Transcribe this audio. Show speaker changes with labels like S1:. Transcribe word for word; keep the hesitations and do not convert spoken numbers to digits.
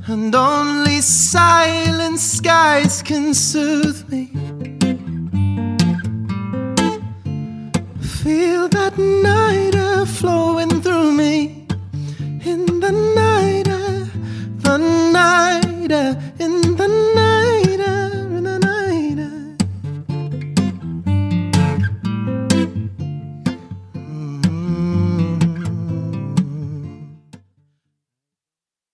S1: and only silent skies can soothe me. Feel that night air flow